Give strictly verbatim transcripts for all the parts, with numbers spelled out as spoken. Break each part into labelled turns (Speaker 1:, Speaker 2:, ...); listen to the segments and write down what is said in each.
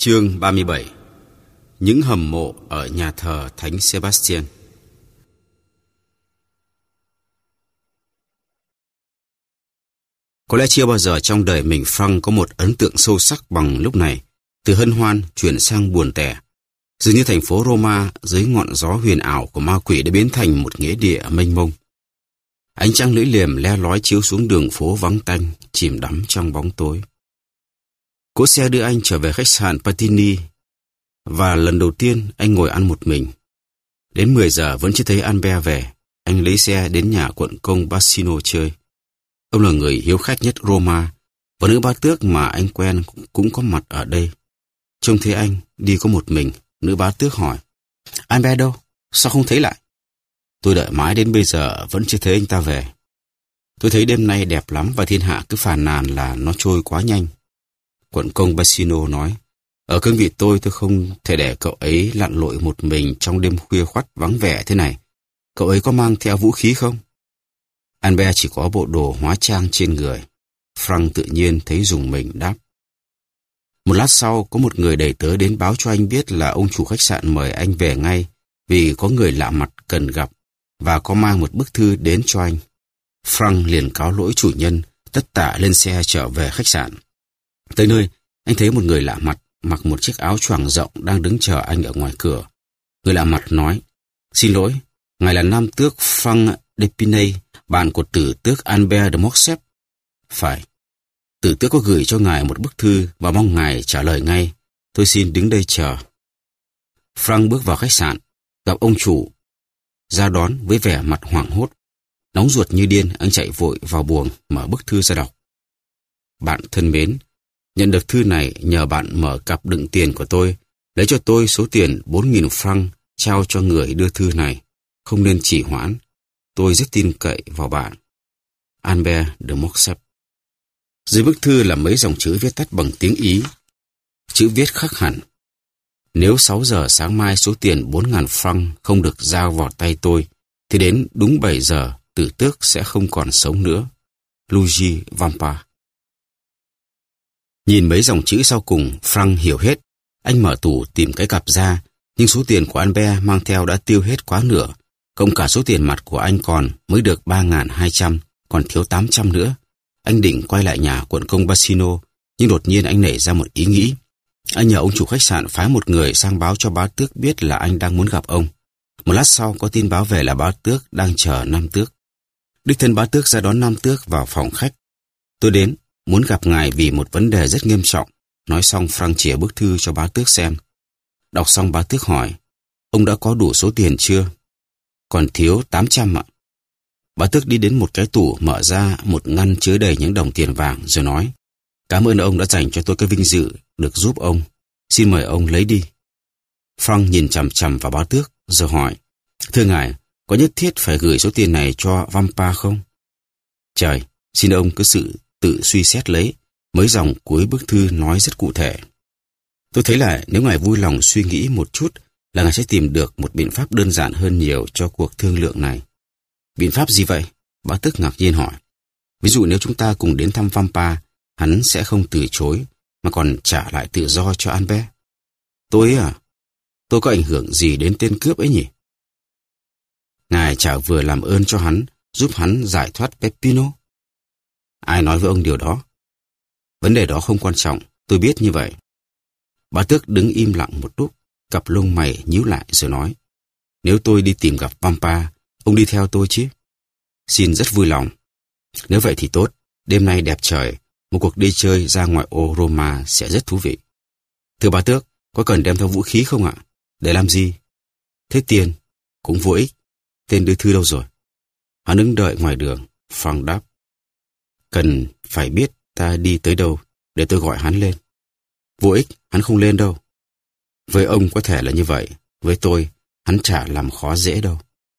Speaker 1: Chương ba mươi bảy. Những hầm mộ ở nhà thờ Thánh Sebastian. Có lẽ chưa bao giờ trong đời mình Frank có một ấn tượng sâu sắc bằng lúc này, từ hân hoan chuyển sang buồn tẻ. Dường như thành phố Roma dưới ngọn gió huyền ảo của ma quỷ đã biến thành một nghĩa địa mênh mông. Ánh trăng lưỡi liềm le lói chiếu xuống đường phố vắng tanh, chìm đắm trong bóng tối. Cỗ xe đưa anh trở về khách sạn Patini, và lần đầu tiên anh ngồi ăn một mình. Đến mười giờ vẫn chưa thấy Albert về. Anh lấy xe đến nhà quận công Bassino chơi. Ông là người hiếu khách nhất Roma, và nữ bá tước mà anh quen cũng có mặt ở đây. Trông thấy anh đi có một mình, nữ bá tước hỏi: Albert đâu? Sao không thấy lại? Tôi đợi mãi đến bây giờ vẫn chưa thấy anh ta về. Tôi thấy đêm nay đẹp lắm và thiên hạ cứ phàn nàn là nó trôi quá nhanh. Quận công Bassino nói: Ở cương vị tôi, tôi không thể để cậu ấy lặn lội một mình trong đêm khuya khoắt vắng vẻ thế này. Cậu ấy có mang theo vũ khí không? Albert chỉ có bộ đồ hóa trang trên người. Frank tự nhiên thấy rùng mình đáp: Một lát sau, có một người đầy tớ đến báo cho anh biết là ông chủ khách sạn mời anh về ngay vì có người lạ mặt cần gặp và có mang một bức thư đến cho anh. Frank liền cáo lỗi chủ nhân, tất tả lên xe trở về khách sạn. Tới nơi, anh thấy một người lạ mặt mặc một chiếc áo choàng rộng đang đứng chờ anh ở ngoài cửa. Người lạ mặt nói: Xin lỗi, ngài là nam tước Frank Depinay, bạn của tử tước Albert de Morcerf. Phải, tử tước có gửi cho ngài một bức thư và mong ngài trả lời ngay. Tôi xin đứng đây chờ. Frank bước vào khách sạn, gặp ông chủ ra đón với vẻ mặt hoảng hốt. Nóng ruột như điên, anh chạy vội vào buồng mở bức thư ra đọc. Bạn thân mến, nhận được thư này nhờ bạn mở cặp đựng tiền của tôi, lấy cho tôi số tiền bốn nghìn franc trao cho người đưa thư này. Không nên trì hoãn. Tôi rất tin cậy vào bạn. Albert de Morcerf. Dưới bức thư là mấy dòng chữ viết tắt bằng tiếng Ý. Chữ viết khắc hẳn: Nếu sáu giờ sáng mai số tiền bốn nghìn franc không được giao vào tay tôi, thì đến đúng bảy giờ tử tước sẽ không còn sống nữa. Luigi Vampa. Nhìn mấy dòng chữ sau cùng, Frank hiểu hết. Anh mở tủ tìm cái cặp ra, nhưng số tiền của Albert mang theo đã tiêu hết quá nửa. Cộng cả số tiền mặt của anh còn mới được ba nghìn hai trăm, còn thiếu tám trăm nữa. Anh định quay lại nhà quận công Bassino, nhưng đột nhiên anh nảy ra một ý nghĩ. Anh nhờ ông chủ khách sạn phái một người sang báo cho bá tước biết là anh đang muốn gặp ông. Một lát sau có tin báo về là bá tước đang chờ nam tước. Đích thân bá tước ra đón nam tước vào phòng khách. Tôi đến, muốn gặp ngài vì một vấn đề rất nghiêm trọng. Nói xong, Frank chìa bức thư cho bá tước xem. Đọc xong, bá tước hỏi: Ông đã có đủ số tiền chưa? Còn thiếu tám trăm ạ. Bá tước đi đến một cái tủ, mở ra một ngăn chứa đầy những đồng tiền vàng rồi nói: Cảm ơn ông đã dành cho tôi cái vinh dự được giúp ông. Xin mời ông lấy đi. Frank nhìn chằm chằm vào bá tước rồi hỏi: Thưa ngài, có nhất thiết phải gửi số tiền này cho Vampa không? Trời, xin ông cứ sự tự suy xét lấy. Mấy dòng cuối bức thư nói rất cụ thể. Tôi thấy là nếu ngài vui lòng suy nghĩ một chút là ngài sẽ tìm được một biện pháp đơn giản hơn nhiều cho cuộc thương lượng này. Biện pháp gì vậy? Bá tước ngạc nhiên hỏi. Ví dụ nếu chúng ta cùng đến thăm Vampa, hắn sẽ không từ chối mà còn trả lại tự do cho Albert. Tôi à? Tôi có ảnh hưởng gì đến tên cướp ấy nhỉ? Ngài chả vừa làm ơn cho hắn, giúp hắn giải thoát Peppino. Ai nói với ông điều đó? Vấn đề đó không quan trọng, tôi biết như vậy. Bá tước đứng im lặng một lúc, cặp lông mày nhíu lại rồi nói: Nếu tôi đi tìm gặp Vampa, ông đi theo tôi chứ? Xin rất vui lòng. Nếu vậy thì tốt, đêm nay đẹp trời, một cuộc đi chơi ra ngoại ô Roma sẽ rất thú vị. Thưa bá tước, có cần đem theo vũ khí không ạ? Để làm gì? Thế tiền? Cũng vô ích. Tên đưa thư đâu rồi? Hắn đứng đợi ngoài đường. Frank đáp: Cần phải biết ta đi tới đâu để tôi gọi hắn lên. Vô ích, hắn không lên đâu. Với ông có thể là như vậy, với tôi, hắn chả làm khó dễ đâu.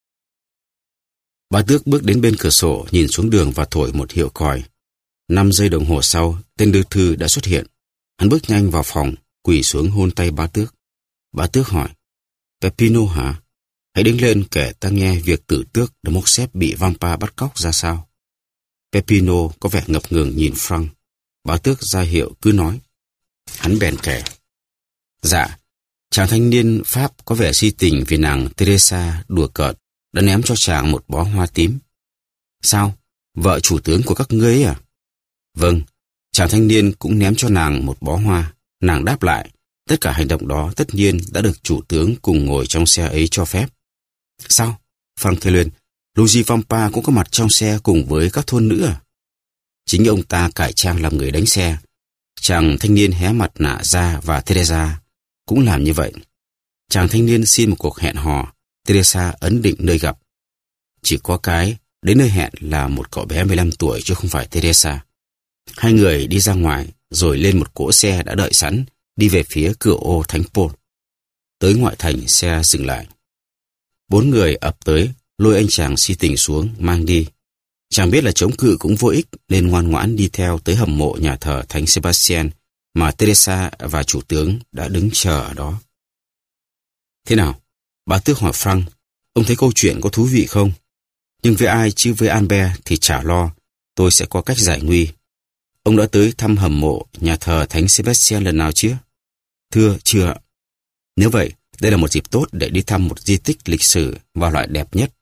Speaker 1: Bá tước bước đến bên cửa sổ, nhìn xuống đường và thổi một hiệu còi. Năm giây đồng hồ sau, tên đưa thư đã xuất hiện. Hắn bước nhanh vào phòng, quỳ xuống hôn tay bá tước. Bá tước hỏi: Peppino hả? Hãy đứng lên kể ta nghe việc tử tước de Morcerf bị Vampa bắt cóc ra sao. Peppino có vẻ ngập ngừng nhìn Frank. Bá tước ra hiệu cứ nói. Hắn bèn kể: Dạ, chàng thanh niên Pháp có vẻ si tình vì nàng Teresa đùa cợt đã ném cho chàng một bó hoa tím. Sao? Vợ chủ tướng của các ngươi ấy à? Vâng, chàng thanh niên cũng ném cho nàng một bó hoa. Nàng đáp lại, tất cả hành động đó tất nhiên đã được chủ tướng cùng ngồi trong xe ấy cho phép. Sao? Frank kêu lên, Luigi Vampa cũng có mặt trong xe cùng với các thôn nữ à? Chính ông ta cải trang làm người đánh xe. Chàng thanh niên hé mặt nạ ra và Teresa cũng làm như vậy. Chàng thanh niên xin một cuộc hẹn hò, Teresa ấn định nơi gặp. Chỉ có cái, đến nơi hẹn là một cậu bé mười lăm tuổi chứ không phải Teresa. Hai người đi ra ngoài rồi lên một cỗ xe đã đợi sẵn, đi về phía cửa ô Thánh Paul. Tới ngoại thành xe dừng lại. Bốn người ập tới, lôi anh chàng si tình xuống, mang đi. Chàng biết là chống cự cũng vô ích nên ngoan ngoãn đi theo tới hầm mộ nhà thờ Thánh Sebastian mà Teresa và chủ tướng đã đứng chờ ở đó. Thế nào? Bà Tước hỏi Frank, ông thấy câu chuyện có thú vị không? Nhưng với ai chứ với Albert thì chả lo, tôi sẽ có cách giải nguy. Ông đã tới thăm hầm mộ nhà thờ Thánh Sebastian lần nào chưa? Thưa, chưa ạ. Nếu vậy, đây là một dịp tốt để đi thăm một di tích lịch sử và loại đẹp nhất.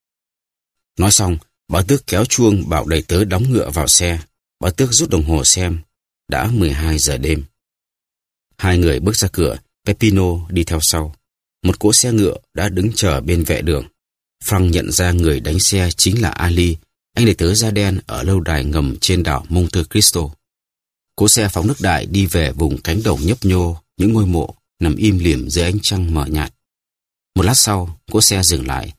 Speaker 1: Nói xong, bà Tước kéo chuông bảo đầy tớ đóng ngựa vào xe. Bà Tước rút đồng hồ xem. Đã mười hai giờ đêm. Hai người bước ra cửa, Peppino đi theo sau. Một cỗ xe ngựa đã đứng chờ bên vệ đường. Frank nhận ra người đánh xe chính là Ali, anh đầy tớ da đen ở lâu đài ngầm trên đảo Monte Cristo. Cỗ xe phóng nước đại đi về vùng cánh đồng nhấp nhô, những ngôi mộ nằm im lìm dưới ánh trăng mờ nhạt. Một lát sau, cỗ xe dừng lại.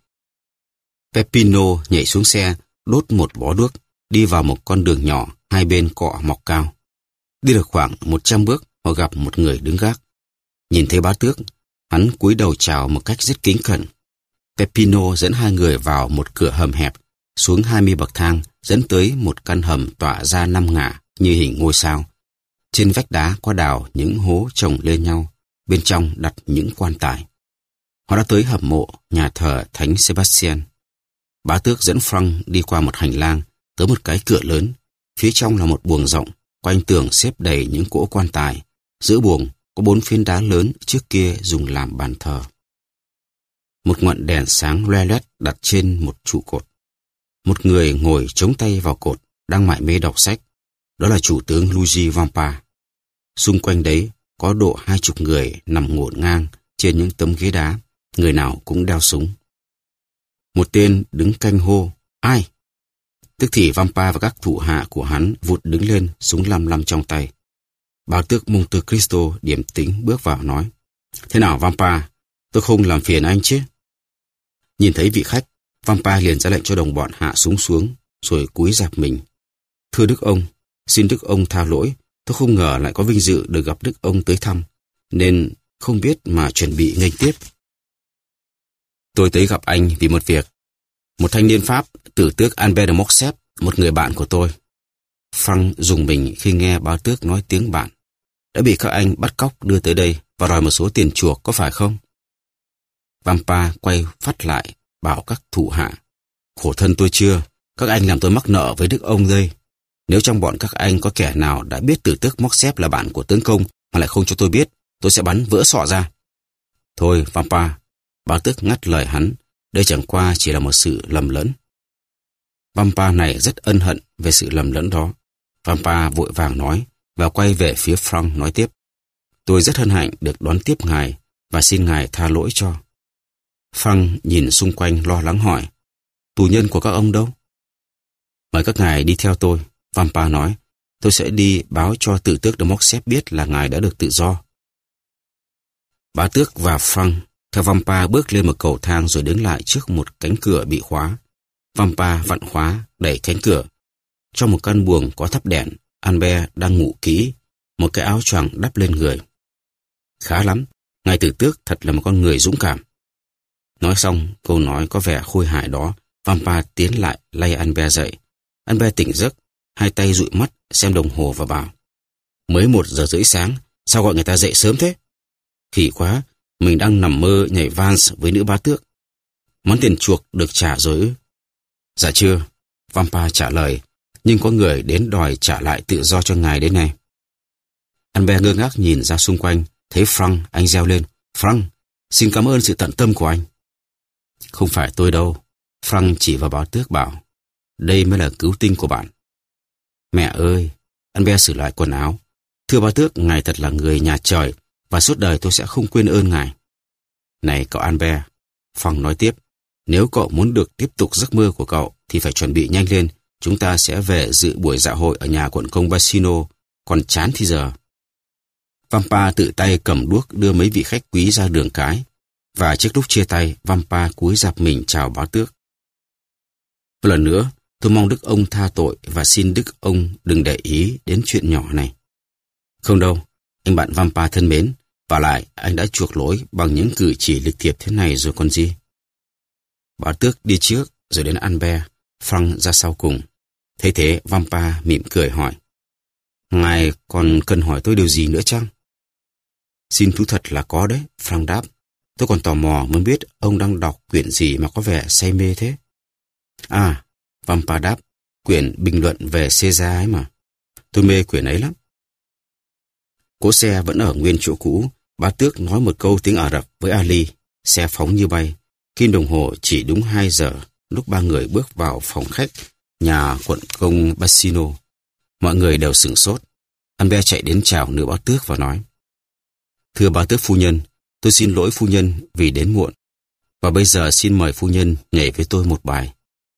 Speaker 1: Peppino nhảy xuống xe, đốt một bó đuốc, đi vào một con đường nhỏ, hai bên cọ mọc cao. Đi được khoảng một trăm bước, họ gặp một người đứng gác. Nhìn thấy bá tước, hắn cúi đầu chào một cách rất kính cẩn. Peppino dẫn hai người vào một cửa hầm hẹp, xuống hai mươi bậc thang, dẫn tới một căn hầm tỏa ra năm ngả như hình ngôi sao. Trên vách đá có đào những hố chồng lên nhau, bên trong đặt những quan tài. Họ đã tới hầm mộ nhà thờ Thánh Sebastian. Bá tước dẫn Frank đi qua một hành lang, tới một cái cửa lớn. Phía trong là một buồng rộng, quanh tường xếp đầy những cỗ quan tài. Giữa buồng có bốn phiến đá lớn trước kia dùng làm bàn thờ. Một ngọn đèn sáng loe loét đặt trên một trụ cột. Một người ngồi chống tay vào cột, đang mải mê đọc sách. Đó là chủ tướng Luigi Vampa. Xung quanh đấy có độ hai chục người nằm ngổn ngang trên những tấm ghế đá, người nào cũng đeo súng. Một tên đứng canh hô, ai? Tức thì Vampa và các thủ hạ của hắn vụt đứng lên, súng lăm lăm trong tay. Bá tước Monte Cristo điềm tĩnh bước vào nói, thế nào Vampa, tôi không làm phiền anh chứ? Nhìn thấy vị khách, Vampa liền ra lệnh cho đồng bọn hạ súng xuống, rồi cúi rạp mình. Thưa đức ông, xin đức ông tha lỗi, tôi không ngờ lại có vinh dự được gặp đức ông tới thăm, nên không biết mà chuẩn bị nghênh tiếp. Tôi tới gặp anh vì một việc. Một thanh niên Pháp, tử tước Albert de Morcerf, một người bạn của tôi. Frank rùng mình khi nghe bá tước nói tiếng bạn. Đã bị các anh bắt cóc đưa tới đây và đòi một số tiền chuộc, có phải không? Vampa quay phát lại, bảo các thủ hạ. Khổ thân tôi chưa, các anh làm tôi mắc nợ với đức ông đây. Nếu trong bọn các anh có kẻ nào đã biết tử tước Morcerf là bạn của tướng công mà lại không cho tôi biết, tôi sẽ bắn vỡ sọ ra. Thôi Vampa, bá tước ngắt lời hắn, đây chẳng qua chỉ là một sự lầm lẫn. Vampa này rất ân hận về sự lầm lẫn đó. Vampa vội vàng nói và quay về phía Frank nói tiếp. Tôi rất hân hạnh được đón tiếp ngài và xin ngài tha lỗi cho. Frank nhìn xung quanh lo lắng hỏi, tù nhân của các ông đâu? Mời các ngài đi theo tôi, Vampa nói. Tôi sẽ đi báo cho tử tước de Morcerf biết là ngài đã được tự do. Bá tước và Frank theo Vampa bước lên một cầu thang rồi đứng lại trước một cánh cửa bị khóa. Vampa vặn khóa, đẩy cánh cửa. Trong một căn buồng có thắp đèn, Albert đang ngủ kỹ, một cái áo choàng đắp lên người. Khá lắm, ngài tử tước thật là một con người dũng cảm. Nói xong câu nói có vẻ khôi hài đó, Vampa tiến lại lay Albert dậy. Albert tỉnh giấc, hai tay dụi mắt xem đồng hồ và bảo, mới một giờ rưỡi sáng, sao gọi người ta dậy sớm thế? Khỉ quá, mình đang nằm mơ nhảy vals với nữ bá tước. Món tiền chuộc được trả rồi ư? Dạ chưa, Vampa trả lời, nhưng có người đến đòi trả lại tự do cho ngài đấy này. Albert ngơ ngác nhìn ra xung quanh, Thấy Frank, anh reo lên, Frank, xin cảm ơn sự tận tâm của anh. Không phải tôi đâu, Frank chỉ vào báo tước bảo, đây mới là cứu tinh của bạn. Mẹ ơi, Albert sửa lại quần áo. Thưa báo tước, ngài thật là người nhà trời, và suốt đời tôi sẽ không quên ơn ngài. Này cậu Albert, Frank nói tiếp, nếu cậu muốn được tiếp tục giấc mơ của cậu, thì phải chuẩn bị nhanh lên. Chúng ta sẽ về dự buổi dạ hội ở nhà quận công Bassino, còn chán thì giờ. Vampa tự tay cầm đuốc đưa mấy vị khách quý ra đường cái, và trước lúc chia tay, Vampa cúi rạp mình chào báo tước. Một lần nữa, tôi mong Đức ông tha tội và xin Đức ông đừng để ý đến chuyện nhỏ này. Không đâu, anh bạn Vampa thân mến, và lại anh đã chuộc lỗi bằng những cử chỉ lịch thiệp thế này rồi còn gì. Báo tước đi trước, rồi đến Albert, Frank ra sau cùng. Thấy thế, Vampa mỉm cười hỏi, ngài còn cần hỏi tôi điều gì nữa chăng? Xin thú thật là có đấy, Frank đáp. Tôi còn tò mò muốn biết ông đang đọc quyển gì mà có vẻ say mê thế. À, Vampa đáp, quyển bình luận về Caesar ấy mà. Tôi mê quyển ấy lắm. Cỗ xe vẫn ở nguyên chỗ cũ, bá tước nói một câu tiếng Ả Rập với Ali. Xe phóng như bay. Kim đồng hồ chỉ đúng hai giờ lúc ba người bước vào phòng khách nhà quận công Bassino. Mọi người đều sửng sốt. Albert chạy đến chào nữ bá tước và nói, thưa bá tước phu nhân, tôi xin lỗi phu nhân vì đến muộn. Và bây giờ xin mời phu nhân nhảy với tôi một bài.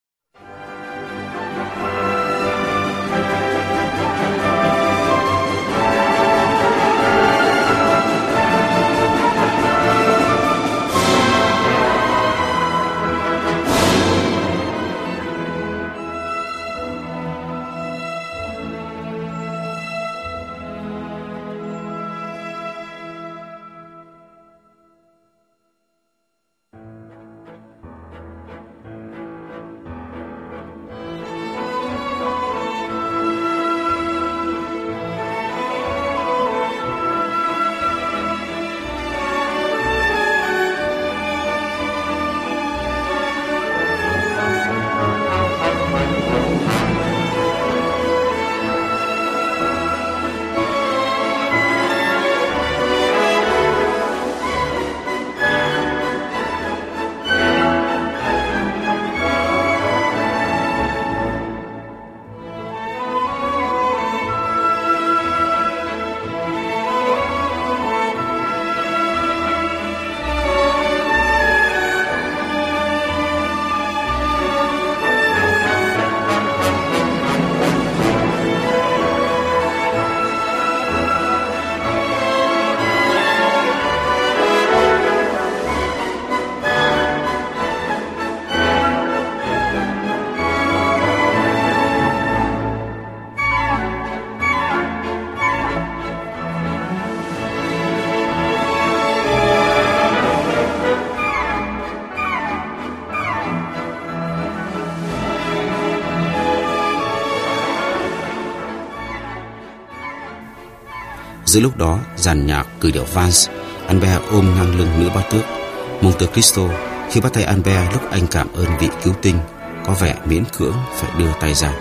Speaker 1: Giữa lúc đó, dàn nhạc cử điệu vals, Albert ôm ngang lưng nữ bá tước. Monte Cristo khi bắt tay Albert lúc anh cảm ơn vị cứu tinh, có vẻ miễn cưỡng phải đưa tay ra.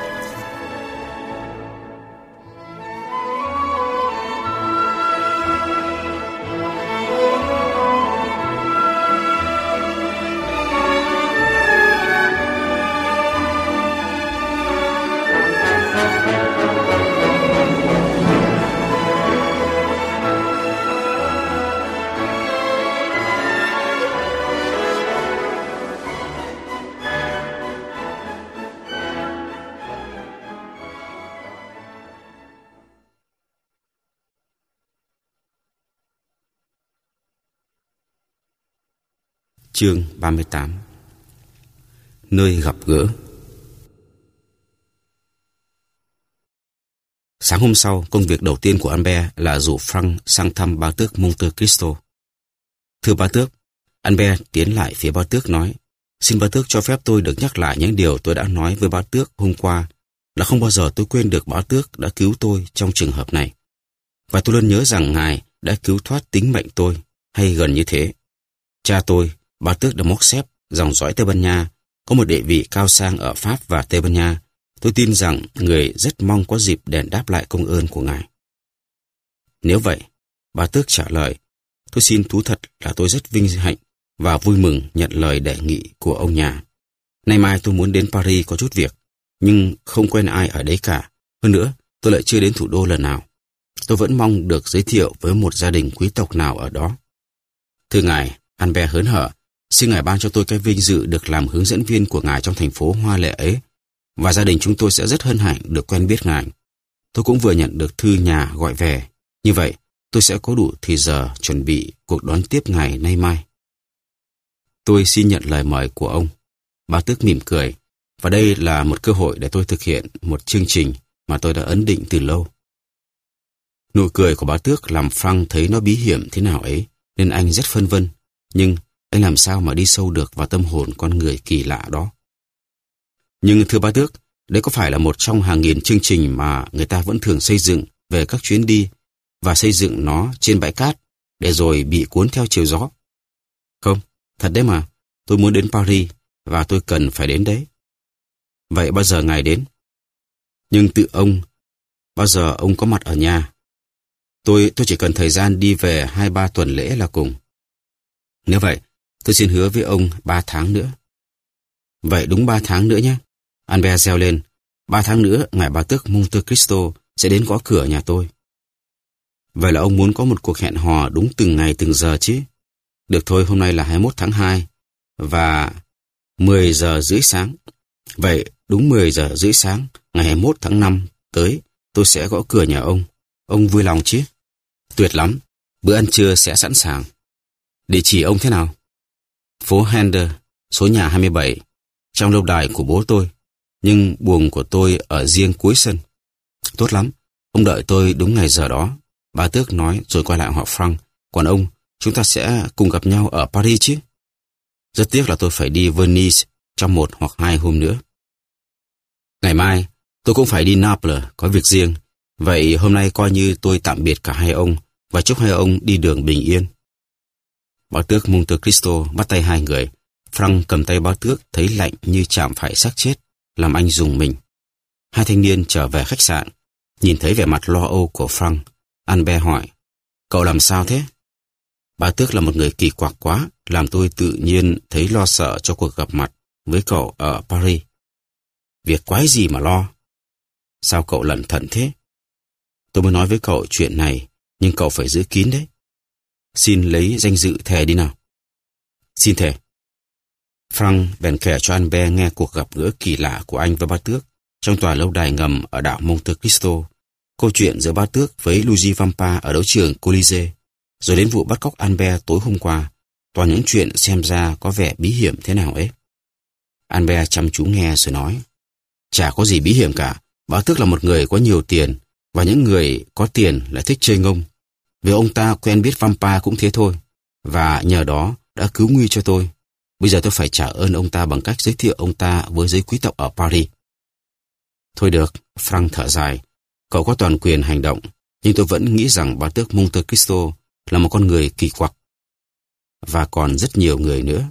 Speaker 1: Chương ba mươi tám. Nơi gặp gỡ. Sáng hôm sau, công việc đầu tiên của Albert là rủ Frank sang thăm bá tước Monte Cristo. Thưa bá tước, Albert tiến lại phía bá tước nói, xin bá tước cho phép tôi được nhắc lại những điều tôi đã nói với bá tước hôm qua, là không bao giờ tôi quên được bá tước đã cứu tôi trong trường hợp này. Và tôi luôn nhớ rằng ngài đã cứu thoát tính mệnh tôi, hay gần như thế. Cha tôi, bá tước de Morcerf, dòng dõi Tây Ban Nha, có một địa vị cao sang ở Pháp và Tây Ban Nha. Tôi tin rằng người rất mong có dịp đền đáp lại công ơn của ngài. Nếu vậy, Bà Tước trả lời, tôi xin thú thật là tôi rất vinh hạnh và vui mừng nhận lời đề nghị của ông nhà. Nay mai tôi muốn đến Paris có chút việc, nhưng không quen ai ở đấy cả. Hơn nữa, tôi lại chưa đến thủ đô lần nào. Tôi vẫn mong được giới thiệu với một gia đình quý tộc nào ở đó. Thưa ngài, Albert hớn hở, xin ngài ban cho tôi cái vinh dự được làm hướng dẫn viên của ngài trong thành phố hoa lệ ấy, và gia đình chúng tôi sẽ rất hân hạnh được quen biết ngài. Tôi cũng vừa nhận được thư nhà gọi về. Như vậy, tôi sẽ có đủ thời giờ chuẩn bị cuộc đón tiếp ngài nay mai. Tôi xin nhận lời mời của ông. Bà Tước mỉm cười, và đây là một cơ hội để tôi thực hiện một chương trình mà tôi đã ấn định từ lâu. Nụ cười của bà Tước làm Frank thấy nó bí hiểm thế nào ấy, nên anh rất phân vân. Nhưng anh làm sao mà đi sâu được vào tâm hồn con người kỳ lạ đó? Nhưng thưa bà Tước, đấy có phải là một trong hàng nghìn chương trình mà người ta vẫn thường xây dựng về các chuyến đi và xây dựng nó trên bãi cát để rồi bị cuốn theo chiều gió? Không, thật đấy mà, tôi muốn đến Paris và tôi cần phải đến đấy. Vậy bao giờ ngài đến? Nhưng tự ông, bao giờ ông có mặt ở nhà? Tôi tôi chỉ cần thời gian đi về hai ba tuần lễ là cùng. Nếu vậy, tôi xin hứa với ông ba tháng nữa. Vậy đúng ba tháng nữa nhé. Albert reo lên. Ba tháng nữa, ngài Bà Tước Monte Cristo sẽ đến gõ cửa nhà tôi. Vậy là ông muốn có một cuộc hẹn hò đúng từng ngày từng giờ chứ? Được thôi, hôm nay là hai mươi mốt tháng hai và mười giờ rưỡi sáng. Vậy đúng mười giờ rưỡi sáng, ngày hai mươi mốt tháng năm tới, tôi sẽ gõ cửa nhà ông. Ông vui lòng chứ? Tuyệt lắm, bữa ăn trưa sẽ sẵn sàng. Địa chỉ ông thế nào? Phố Hender, số nhà hai mươi bảy, trong lâu đài của bố tôi. Nhưng buồng của tôi ở riêng cuối sân. Tốt lắm, ông đợi tôi đúng ngày giờ đó. Bà Tước nói rồi quay lại họ Frank. Còn ông, chúng ta sẽ cùng gặp nhau ở Paris chứ? Rất tiếc là tôi phải đi Venice trong một hoặc hai hôm nữa. Ngày mai, tôi cũng phải đi Naples, có việc riêng. Vậy hôm nay coi như tôi tạm biệt cả hai ông và chúc hai ông đi đường bình yên. Bà Tước Monte Cristo bắt tay hai người. Frank cầm tay bà Tước thấy lạnh như chạm phải xác chết, làm anh rùng mình. Hai thanh niên trở về khách sạn. Nhìn thấy vẻ mặt lo âu của Frank, Albert hỏi, cậu làm sao thế? Bà Tước là một người kỳ quặc quá, làm tôi tự nhiên thấy lo sợ cho cuộc gặp mặt với cậu ở Paris. Việc quái gì mà lo? Sao cậu lẩn thận thế? Tôi mới nói với cậu chuyện này, nhưng cậu phải giữ kín đấy. Xin lấy danh dự thề đi nào. Xin thề. Frank bèn kể cho Albert nghe cuộc gặp gỡ kỳ lạ của anh với bà Tước trong tòa lâu đài ngầm ở đảo Monte Cristo, câu chuyện giữa bà Tước với Luigi Vampa ở đấu trường Colisée, rồi đến vụ bắt cóc Albert tối hôm qua, toàn những chuyện xem ra có vẻ bí hiểm thế nào ấy. Albert chăm chú nghe rồi nói, chả có gì bí hiểm cả, bà Tước là một người có nhiều tiền, và những người có tiền lại thích chơi ngông. Vì ông ta quen biết Vampa cũng thế thôi, và nhờ đó đã cứu nguy cho tôi. Bây giờ tôi phải trả ơn ông ta bằng cách giới thiệu ông ta với giới quý tộc ở Paris. Thôi được, Frank thở dài. Cậu có toàn quyền hành động, nhưng tôi vẫn nghĩ rằng bà Tước Monte Cristo là một con người kỳ quặc. Và còn rất nhiều người nữa.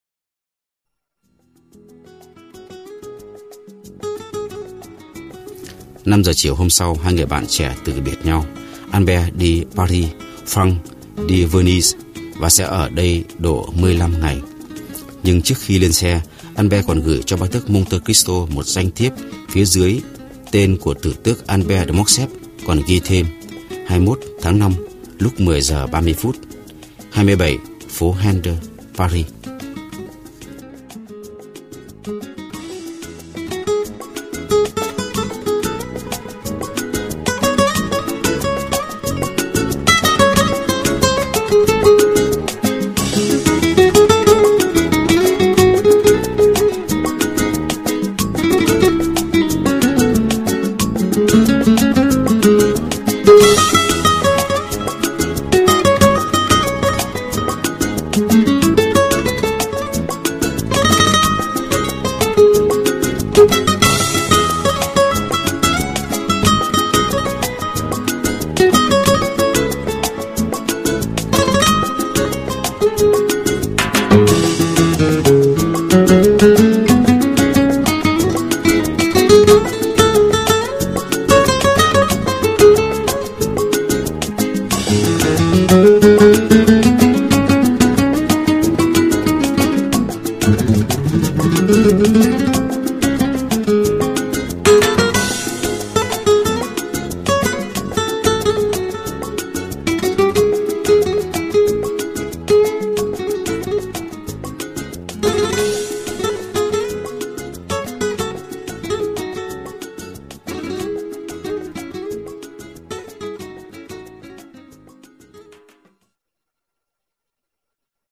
Speaker 1: Năm giờ chiều hôm sau, hai người bạn trẻ từ biệt nhau. Albert đi Paris, Frank đi Venice và sẽ ở đây độ mười lăm ngày. Nhưng trước khi lên xe, Albert còn gửi cho bà Tước Monte Cristo một danh thiếp phía dưới tên của tử tước Albert de Morcerf, còn ghi thêm hai mươi mốt tháng năm lúc mười giờ ba mươi phút, hai mươi bảy phố Hender, Paris.
Speaker 2: Thank you.